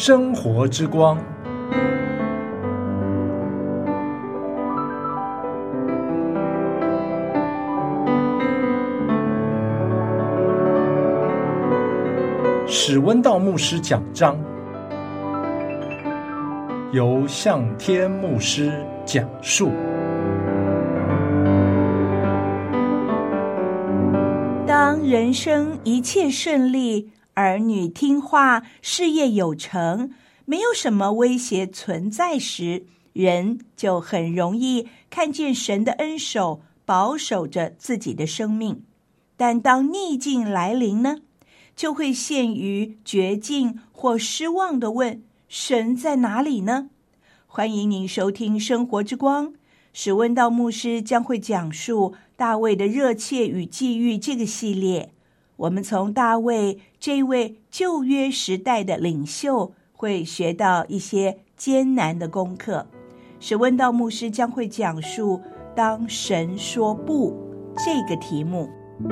生活之光。史温道牧师讲章，由向天牧师讲述。 当人生一切顺利，儿女听话，事业有成，没有什么威胁存在时，人就很容易看见神的恩手保守着自己的生命。但当逆境来临呢，就会陷于绝境或失望地问：神在哪里呢？欢迎您收听生活之光，史温道牧师将会讲述大卫的热切与际遇这个系列。我们从大卫这位旧约时代的领袖会学到一些艰难的功课。史温道牧师将会讲述当神说不这个题目。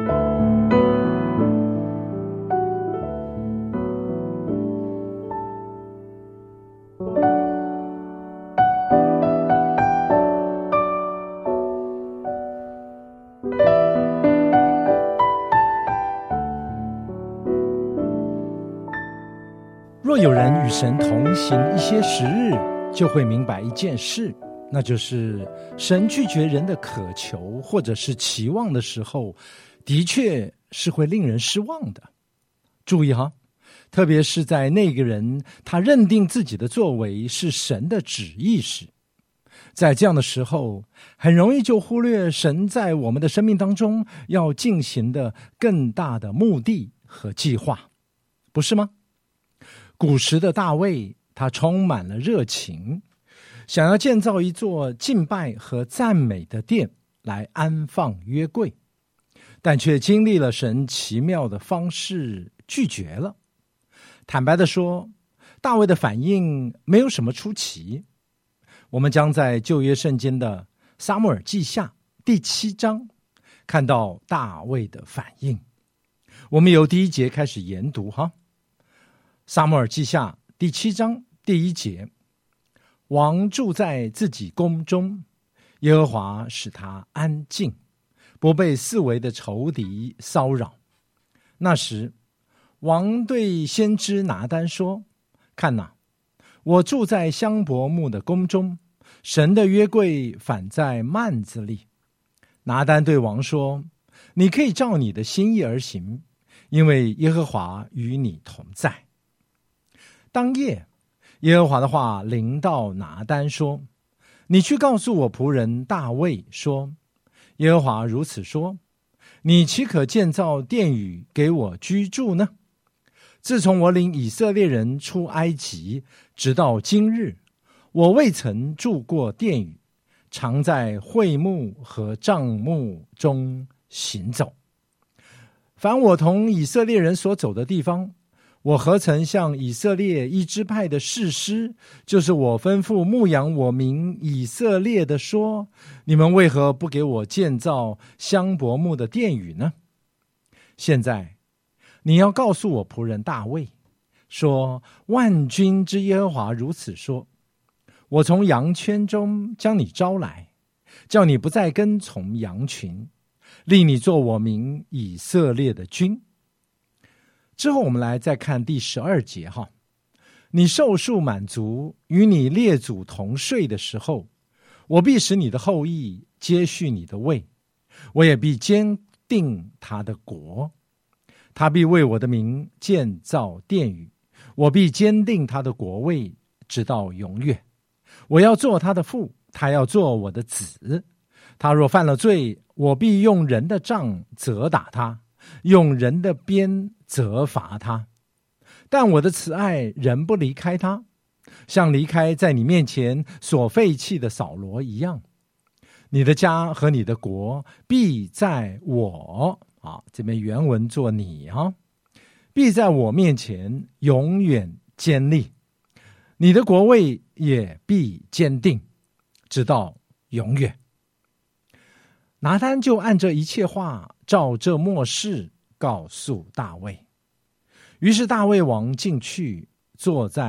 若有人与神同行一些时日，就会明白一件事，那就是神拒绝人的渴求或者是期望的时候，的确是会令人失望的。注意哈，特别是在那个人他认定自己的作为是神的旨意时，在这样的时候，很容易就忽略神在我们的生命当中要进行的更大的目的和计划，不是吗？古时的大卫，他充满了热情，想要建造一座敬拜和赞美的殿来安放约柜，但却经历了神奇妙的方式拒绝了。坦白地说，大卫的反应没有什么出奇。我们将在旧约圣经的撒母耳记下第7章看到大卫的反应。我们由第1节开始研读哈。撒母耳记下第7章第1节，王住在自己宫中，耶和华使他安静，不被四围的仇敌骚扰。那时，王对先知拿单说：看哪，我住在香柏木的宫中，神的约柜反在幔子里。拿单对王说：你可以照你的心意而行，因为耶和华与你同在。当夜，耶和华的话临到拿单说：你去告诉我仆人大卫说，耶和华如此说，你岂可建造殿宇给我居住呢？自从我领以色列人出埃及，直到今日，我未曾住过殿宇，常在会幕和帐幕中行走。凡我同以色列人所走的地方，我何曾向以色列一支派的士师，就是我吩咐牧养我民以色列的说，你们为何不给我建造香柏木的殿宇呢？现在你要告诉我仆人大卫说，万军之耶和华如此说，我从羊圈中将你招来，叫你不再跟从羊群，立你做我民以色列的君。之后我们来再看第12节哈，你寿数满足，与你列祖同睡的时候，我必使你的后裔接续你的位，我也必坚定他的国，他必为我的名建造殿宇，我必坚定他的国位直到永远。我要做他的父，他要做我的子。他若犯了罪，我必用人的杖责打他，用人的鞭责罚他。但我的慈爱仍不离开他，像离开在你面前所废弃的扫罗一样。你的家和你的国必在我这边原文做你必在我面前永远坚立，你的国位也必坚定，直到永远。拿单就按这一切话，照这默示告诉大卫。于是大卫王进去，坐在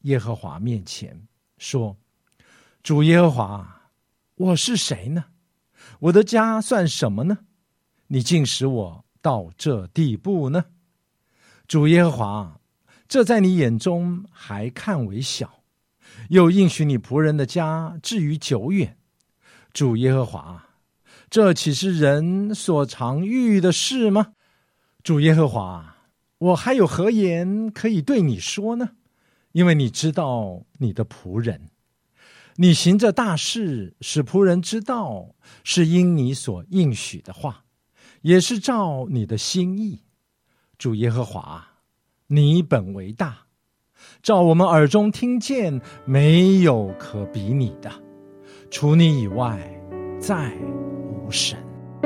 耶和华面前，说：主耶和华，我是谁呢？我的家算什么呢？你竟使我到这地步呢？主耶和华，这在你眼中还看为小，又应许你仆人的家至于久远。主耶和华，这岂是人所常遇的事吗？主耶和华，我还有何言可以对你说呢？因为你知道你的仆人，你行这大事，使仆人知道是因你所应许的话，也是照你的心意。主耶和华，你本为大，照我们耳中听见，没有可比你的，除你以外，再无神。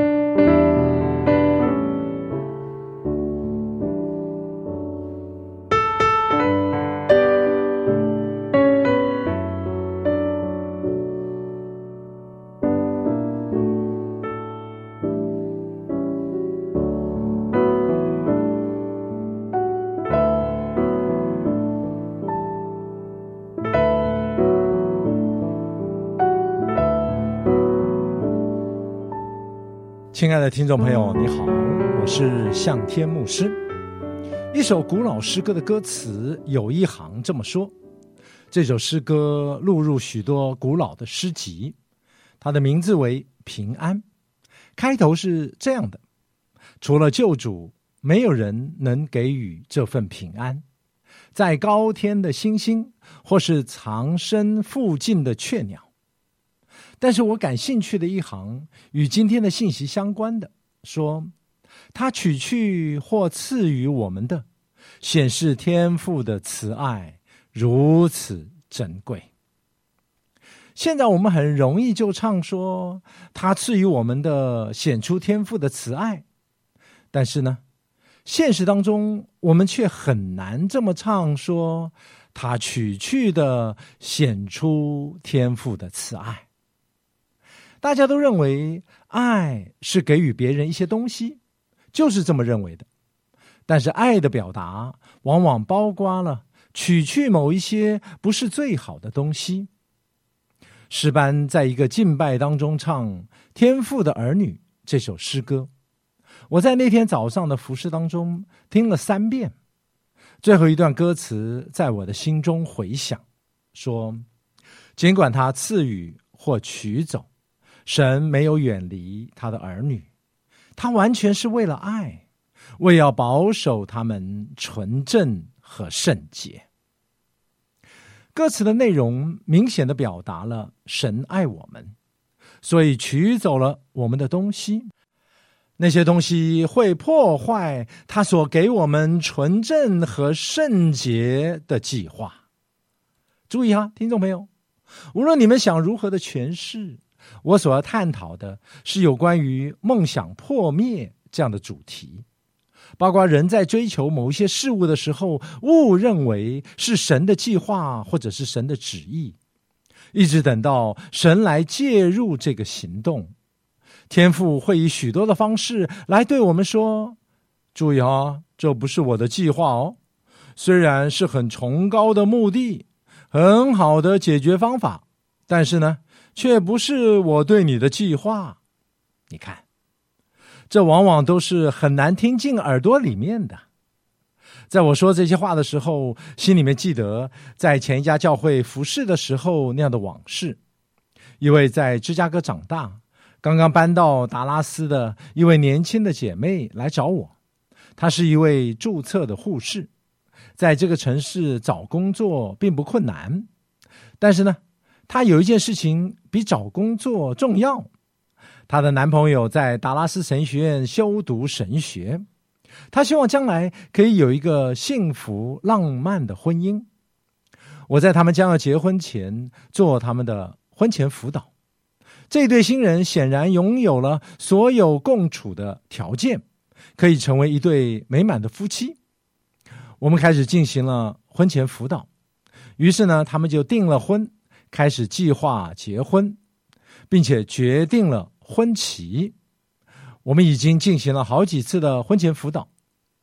亲爱的听众朋友，你好，我是向天牧师。一首古老诗歌的歌词有一行这么说，这首诗歌录入许多古老的诗集，它的名字为平安。开头是这样的：除了救主，没有人能给予这份平安，在高天的星星，或是藏身附近的雀鸟。但是我感兴趣的一行与今天的信息相关的，说他取去或赐予我们的，显示天父的慈爱如此珍贵。现在我们很容易就唱说他赐予我们的显出天父的慈爱，但是呢，现实当中我们却很难这么唱说他取去的显出天父的慈爱。大家都认为爱是给予别人一些东西，就是这么认为的。但是爱的表达往往包括了取去某一些不是最好的东西。诗班在一个敬拜当中唱《天父的儿女》这首诗歌，我在那天早上的服事当中听了3遍，最后一段歌词在我的心中回响，说尽管他赐予或取走，神没有远离他的儿女，他完全是为了爱，为要保守他们纯正和圣洁。歌词的内容明显地表达了神爱我们，所以取走了我们的东西，那些东西会破坏他所给我们纯正和圣洁的计划。注意啊，听众朋友，无论你们想如何的诠释，我所要探讨的是有关于梦想破灭这样的主题，包括人在追求某一些事物的时候，误认为是神的计划或者是神的旨意，一直等到神来介入这个行动，天父会以许多的方式来对我们说，注意啊，这不是我的计划哦，虽然是很崇高的目的，很好的解决方法，但是呢，却不是我对你的计划。你看，这往往都是很难听进耳朵里面的。在我说这些话的时候，心里面记得在前一家教会服侍的时候那样的往事。一位在芝加哥长大，刚刚搬到达拉斯的一位年轻的姐妹来找我，她是一位注册的护士，在这个城市找工作并不困难，但是呢，她有一件事情比找工作重要。她的男朋友在达拉斯神学院修读神学，她希望将来可以有一个幸福浪漫的婚姻。我在他们将要结婚前做他们的婚前辅导。这对新人显然拥有了所有共处的条件，可以成为一对美满的夫妻。我们开始进行了婚前辅导，于是呢，他们就订了婚，开始计划结婚，并且决定了婚期。我们已经进行了好几次的婚前辅导。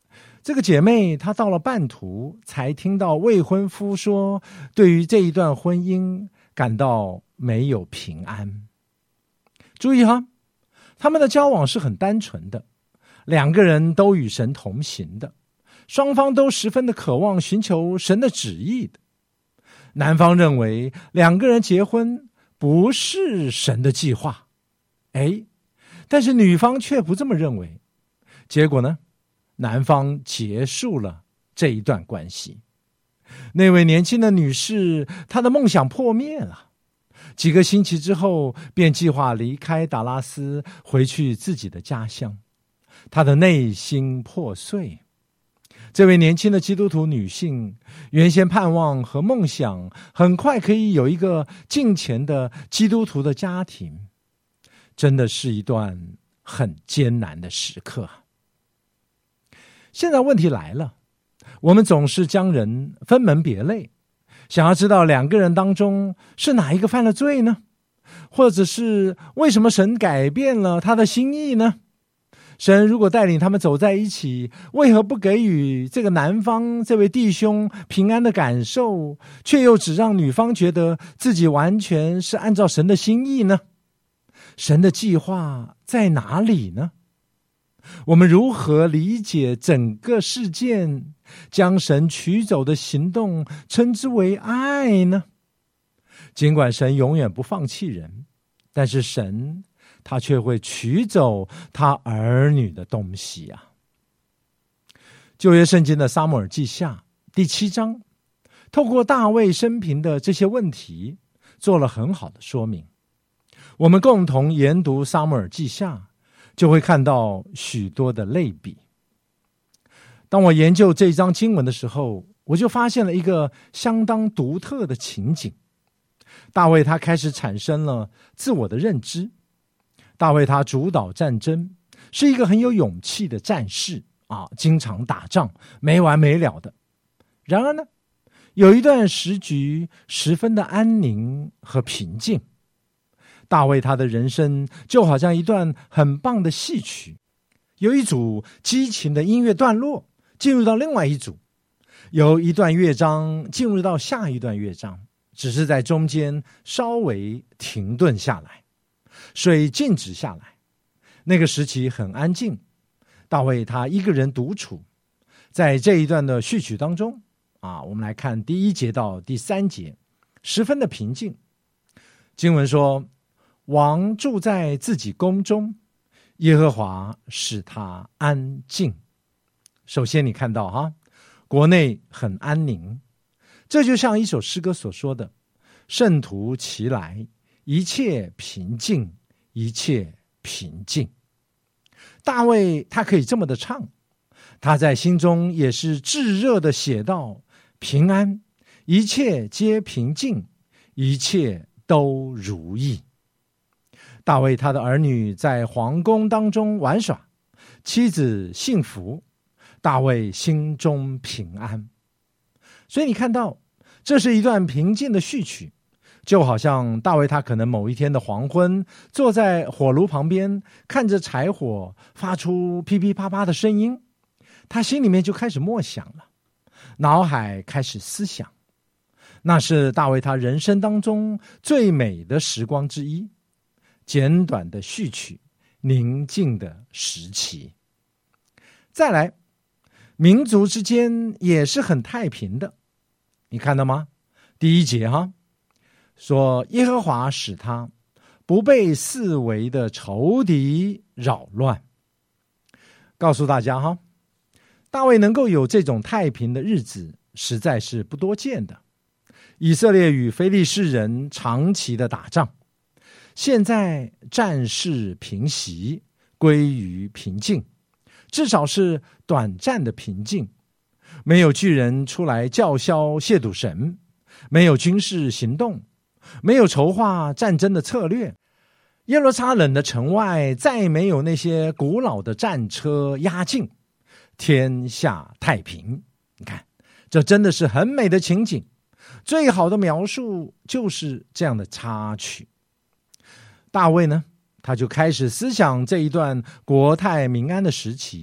这个姐妹她到了半途才听到未婚夫说，对于这一段婚姻感到没有平安。注意哈，他们的交往是很单纯的，两个人都与神同行的，双方都十分的渴望寻求神的旨意的。男方认为两个人结婚不是神的计划，但是女方却不这么认为。结果呢，男方结束了这一段关系。那位年轻的女士，她的梦想破灭了。几个星期之后，便计划离开达拉斯，回去自己的家乡。她的内心破碎。这位年轻的基督徒女性，原先盼望和梦想很快可以有一个敬虔的基督徒的家庭，真的是一段很艰难的时刻。现在问题来了，我们总是将人分门别类，想要知道两个人当中是哪一个犯了罪呢？或者是为什么神改变了他的心意呢？神如果带领他们走在一起，为何不给予这个男方这位弟兄平安的感受，却又只让女方觉得自己完全是按照神的心意呢？神的计划在哪里呢？我们如何理解整个事件，将神取走的行动称之为爱呢？尽管神永远不放弃人，但是神他却会取走他儿女的东西啊。旧约圣经的撒母耳记下第7章，透过大卫生平的这些问题，做了很好的说明。我们共同研读撒母耳记下，就会看到许多的类比。当我研究这一章经文的时候，我就发现了一个相当独特的情景。大卫他开始产生了自我的认知。大卫他主导战争，是一个很有勇气的战士啊，经常打仗，没完没了的。然而呢，有一段时局十分的安宁和平静。大卫他的人生就好像一段很棒的戏曲，有一组激情的音乐段落进入到另外一组，由一段乐章进入到下一段乐章，只是在中间稍微停顿下来，水静止下来。那个时期很安静，大卫他一个人独处。在这一段的序曲当中我们来看第1节到第3节，十分的平静。经文说，王住在自己宫中，耶和华使他安静。首先你看到国内很安宁，这就像一首诗歌所说的，圣徒齐来，一切平静，一切平静。大卫他可以这么的唱，他在心中也是炙热的写道，平安，一切皆平静，一切都如意。大卫他的儿女在皇宫当中玩耍，妻子幸福，大卫心中平安。所以你看到，这是一段平静的序曲，就好像大卫他可能某一天的黄昏，坐在火炉旁边，看着柴火发出噼噼啪啪的声音，他心里面就开始默想了，脑海开始思想。那是大卫他人生当中最美的时光之一，简短的序曲，宁静的时期。再来，民族之间也是很太平的，你看到吗？第1节说耶和华使他不被四围的仇敌扰乱。告诉大家大卫能够有这种太平的日子实在是不多见的。以色列与非利士人长期的打仗，现在战事平息，归于平静，至少是短暂的平静。没有巨人出来叫嚣亵渎神，没有军事行动，没有筹划战争的策略。耶路撒冷的城外再没有那些古老的战车压境，天下太平。你看，这真的是很美的情景。最好的描述就是这样的插曲。大卫呢，他就开始思想这一段国泰民安的时期，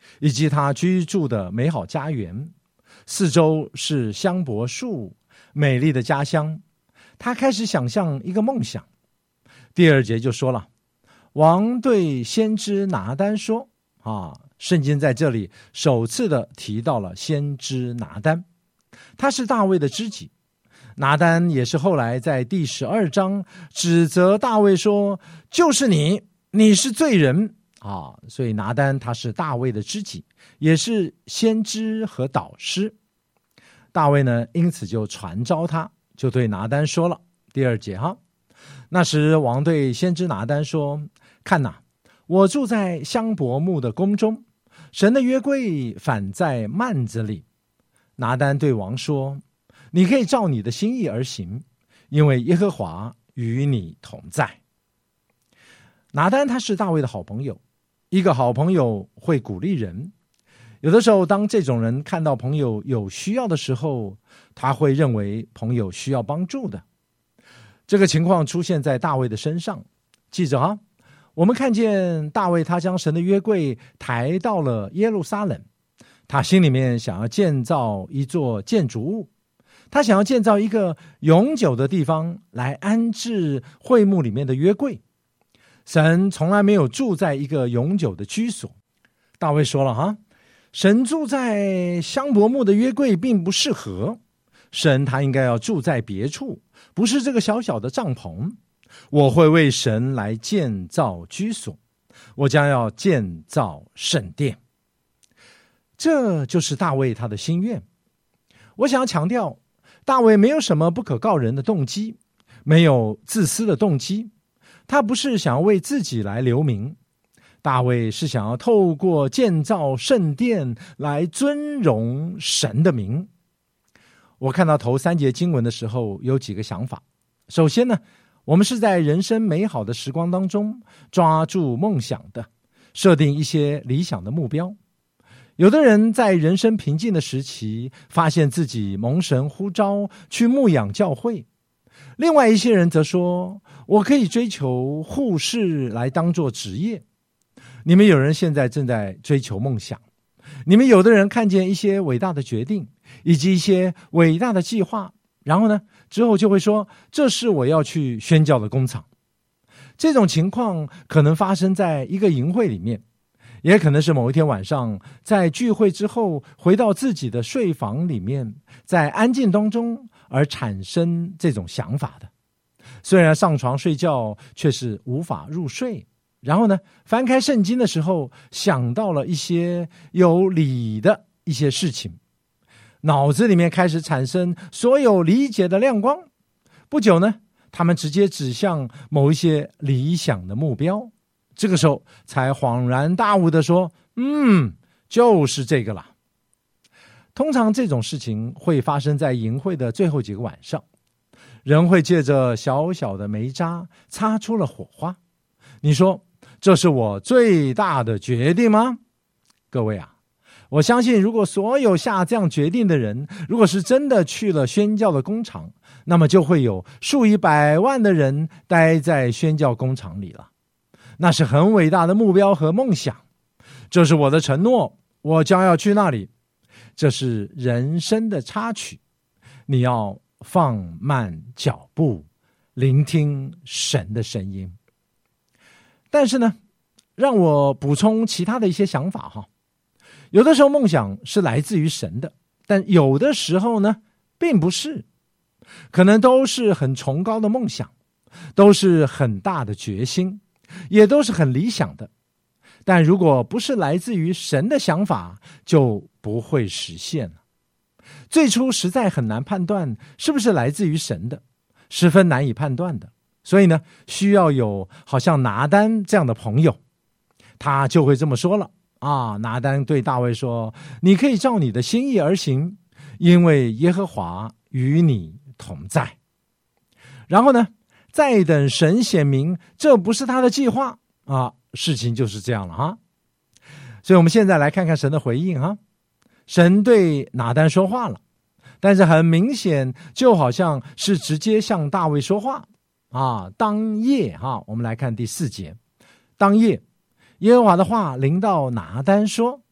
以及他居住的美好家园，四周是香柏树，美丽的家乡。他开始想象一个梦想。第2节就说了，王对先知拿单说，圣经在这里首次的提到了先知拿单，他是大卫的知己。拿单也是后来在第12章指责大卫说，就是你是罪人所以拿单他是大卫的知己，也是先知和导师。大卫呢，因此就传召他，就对拿单说了。第2节那时王对先知拿单说，看哪，我住在香柏木的宫中，神的约柜反在幔子里。拿单对王说，你可以照你的心意而行，因为耶和华与你同在。拿单他是大卫的好朋友，一个好朋友会鼓励人。有的时候当这种人看到朋友有需要的时候，他会认为朋友需要帮助的。这个情况出现在大卫的身上。记着我们看见大卫他将神的约柜抬到了耶路撒冷，他心里面想要建造一座建筑物，他想要建造一个永久的地方来安置会幕里面的约柜。神从来没有住在一个永久的居所。大卫说了神住在香柏木的约柜并不适合，神他应该要住在别处，不是这个小小的帐篷。我会为神来建造居所，我将要建造圣殿。这就是大卫他的心愿。我想要强调，大卫没有什么不可告人的动机，没有自私的动机，他不是想要为自己来留名，大卫是想要透过建造圣殿来尊荣神的名。我看到头3节经文的时候，有几个想法。首先呢，我们是在人生美好的时光当中抓住梦想的，设定一些理想的目标。有的人在人生平静的时期，发现自己蒙神呼召去牧养教会。另外一些人则说，我可以追求护士来当作职业。你们有人现在正在追求梦想，你们有的人看见一些伟大的决定以及一些伟大的计划，然后呢，之后就会说，这是我要去宣教的工厂。这种情况可能发生在一个营会里面，也可能是某一天晚上在聚会之后回到自己的睡房里面，在安静当中而产生这种想法的。虽然上床睡觉却是无法入睡，然后呢，翻开圣经的时候想到了一些有理的一些事情，脑子里面开始产生所有理解的亮光。不久呢，他们直接指向某一些理想的目标，这个时候才恍然大悟的说，就是这个啦。通常这种事情会发生在营会的最后几个晚上，人会借着小小的煤渣擦出了火花。你说这是我最大的决定吗？各位我相信如果所有下这样决定的人，如果是真的去了宣教的工厂，那么就会有数以百万的人待在宣教工厂里了。那是很伟大的目标和梦想，这是我的承诺，我将要去那里。这是人生的插曲，你要放慢脚步，聆听神的声音。但是呢，让我补充其他的一些想法有的时候梦想是来自于神的，但有的时候呢，并不是。可能都是很崇高的梦想，都是很大的决心，也都是很理想的。但如果不是来自于神的想法，就不会实现了。最初实在很难判断是不是来自于神的，十分难以判断的。所以呢，需要有好像拿单这样的朋友，他就会这么说了拿单对大卫说，你可以照你的心意而行，因为耶和华与你同在。然后呢，再等神显明这不是他的计划事情就是这样了所以我们现在来看看神的回应神对拿单说话了，但是很明显就好像是直接向大卫说话当夜我们来看第4节，当夜耶和华的话临到拿单说，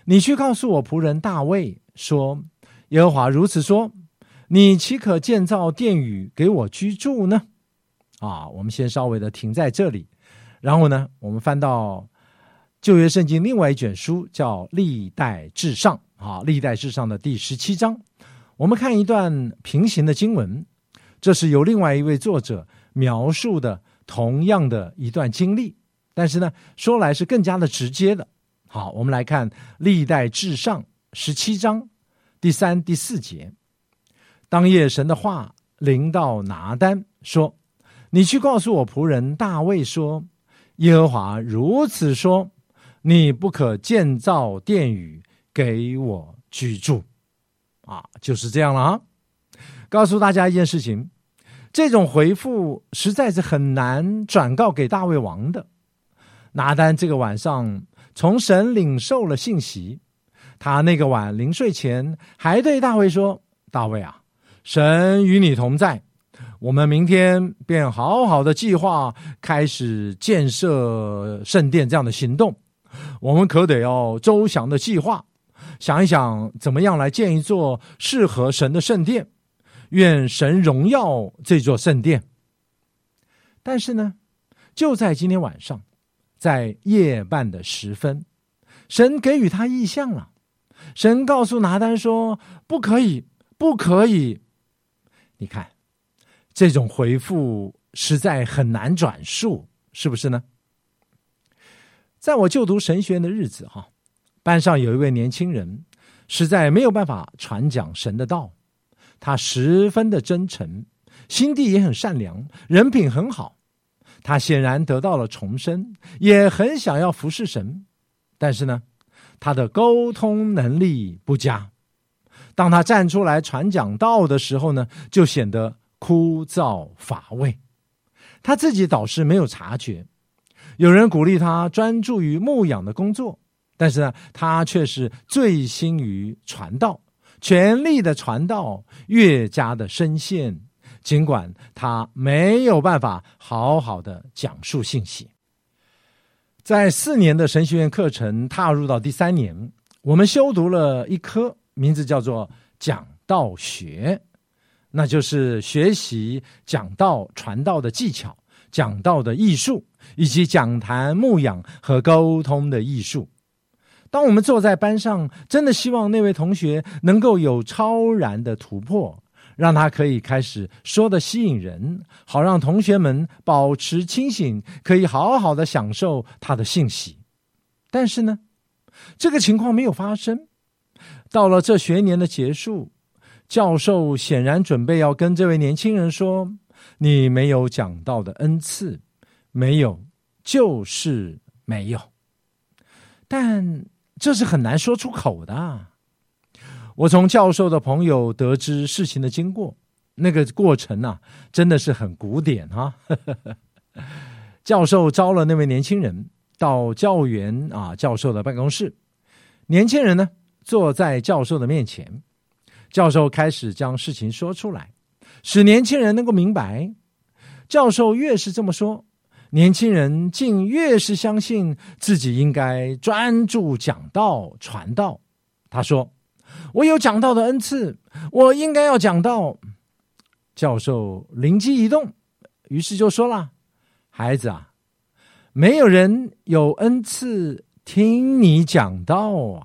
你去告诉我仆人大卫说，耶和华如此说，你岂可建造殿宇给我居住呢？我们先稍微的停在这里，然后呢，我们翻到旧约圣经另外一卷书，叫历代志上，历代志上的第17章，我们看一段平行的经文，这是由另外一位作者描述的同样的一段经历，但是呢，说来是更加的直接的。好，我们来看历代志上17章第3、第4节。当夜神的话临到拿单说，你去告诉我仆人大卫说，耶和华如此说，你不可建造殿宇给我居住。就是这样了告诉大家一件事情，这种回复实在是很难转告给大卫王的。拿单这个晚上从神领受了信息，他那个晚临睡前还对大卫说，大卫啊，神与你同在，我们明天便好好的计划开始建设圣殿这样的行动，我们可得要周详的计划，想一想怎么样来建一座适合神的圣殿，愿神荣耀这座圣殿。但是呢，就在今天晚上，在夜半的时分，神给予他异象了。神告诉拿单说，不可以，不可以。你看，这种回复实在很难转述，是不是呢？在我就读神学院的日子班上有一位年轻人，实在没有办法传讲神的道。他十分的真诚，心地也很善良，人品很好。他显然得到了重生，也很想要服侍神，但是呢，他的沟通能力不佳。当他站出来传讲道的时候呢，就显得枯燥乏味。他自己倒是没有察觉，有人鼓励他专注于牧养的工作，但是呢，他却是醉心于传道，全力的传道，越加的深陷，尽管他没有办法好好的讲述信息。在4年的神学院课程踏入到第3年，我们修读了一科，名字叫做讲道学，那就是学习讲道传道的技巧，讲道的艺术，以及讲坛牧养和沟通的艺术。当我们坐在班上，真的希望那位同学能够有超然的突破，让他可以开始说的吸引人，好让同学们保持清醒，可以好好的享受他的信息。但是呢，这个情况没有发生。到了这学年的结束，教授显然准备要跟这位年轻人说，你没有讲道的恩赐，没有就是没有。但这是很难说出口的。我从教授的朋友得知事情的经过，那个过程真的是很古典教授招了那位年轻人到教务员教授的办公室，年轻人呢坐在教授的面前，教授开始将事情说出来，使年轻人能够明白。教授越是这么说，年轻人竟越是相信自己应该专注讲道传道。他说，我有讲道的恩赐，我应该要讲道。教授灵机一动，于是就说了，孩子没有人有恩赐听你讲道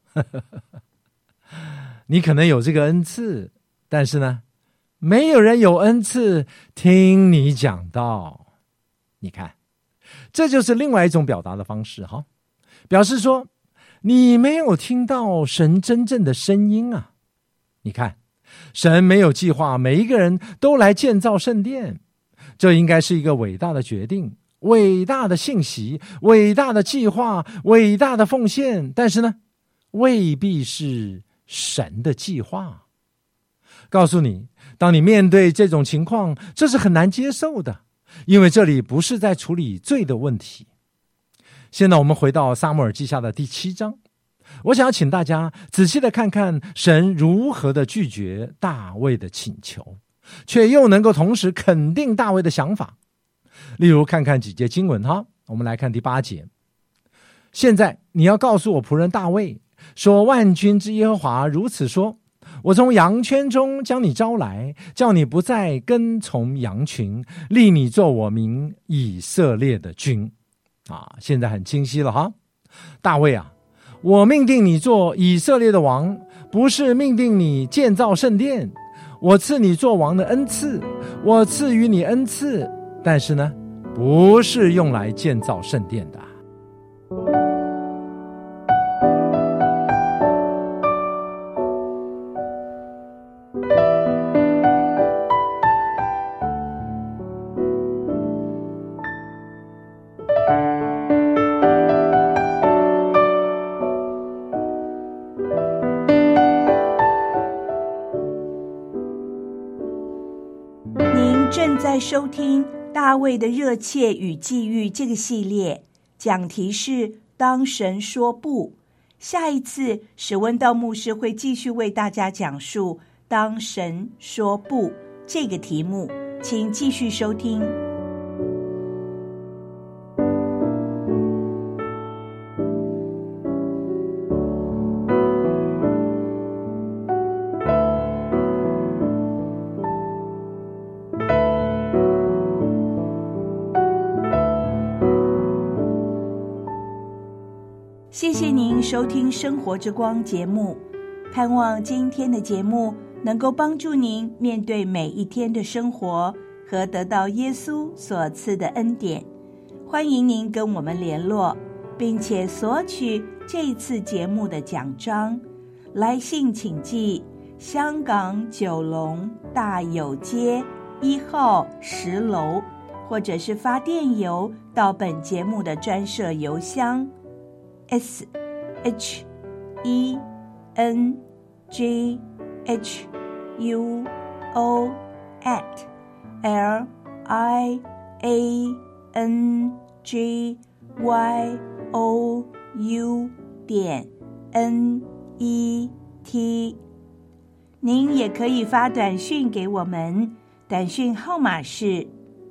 你可能有这个恩赐，但是呢，没有人有恩赐听你讲道。你看，这就是另外一种表达的方式表示说你没有听到神真正的声音你看，神没有计划每一个人都来建造圣殿，这应该是一个伟大的决定，伟大的信息，伟大的计划，伟大的奉献，但是呢，未必是神的计划。告诉你，当你面对这种情况，这是很难接受的，因为这里不是在处理罪的问题。现在我们回到撒母耳记下的第7章，我想要请大家仔细的看看神如何的拒绝大卫的请求，却又能够同时肯定大卫的想法。例如看看几节经文我们来看第8节。现在你要告诉我仆人大卫， 说万军之耶和华如此说，我从羊圈中将你招来，叫你不再跟从羊群，立你做我民以色列的君。现在很清晰了哈。大卫啊，我命定你做以色列的王，不是命定你建造圣殿。我赐你做王的恩赐，我赐予你恩赐，但是呢，不是用来建造圣殿的。 正在收听大卫的热切与际遇这个系列，讲题是当神说不。下一次史温道牧师会继续为大家讲述当神说不这个题目，请继续收听。谢谢您收听生活之光节目，盼望今天的节目能够帮助您面对每一天的生活和得到耶稣所赐的恩典。欢迎您跟我们联络，并且索取这一次节目的奖章。来信请寄香港九龙大有街1号10楼，或者是发电邮到本节目的专设邮箱shenguo@liangyou.net。 您也可以发短讯给我们，短讯号码是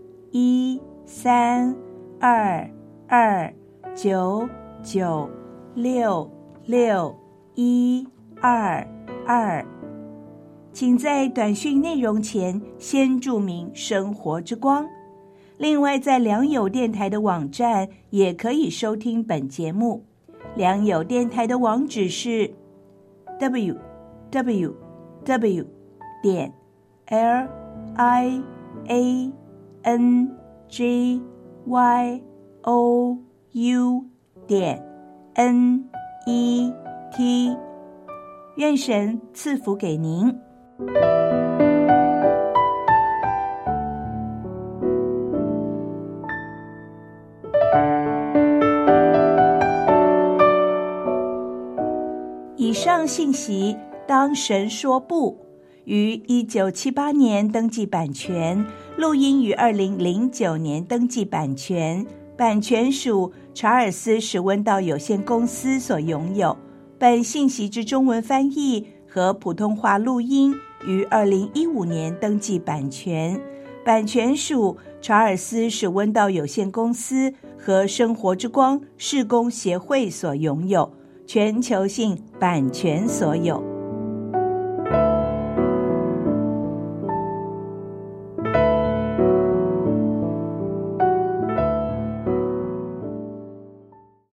13229966122，请在短讯内容前先注明生活之光。另外，在良友电台的网站也可以收听本节目。良友电台的网址是 liangyou.net。 愿神赐福给您。以上信息当神说不于1978年登记版权，录音于2009年登记版权，版权属查尔斯史温道有限公司所拥有。本信息之中文翻译和普通话录音于2015年登记版权，版权属查尔斯史温道有限公司和生活之光事工协会所拥有，全球性版权所有。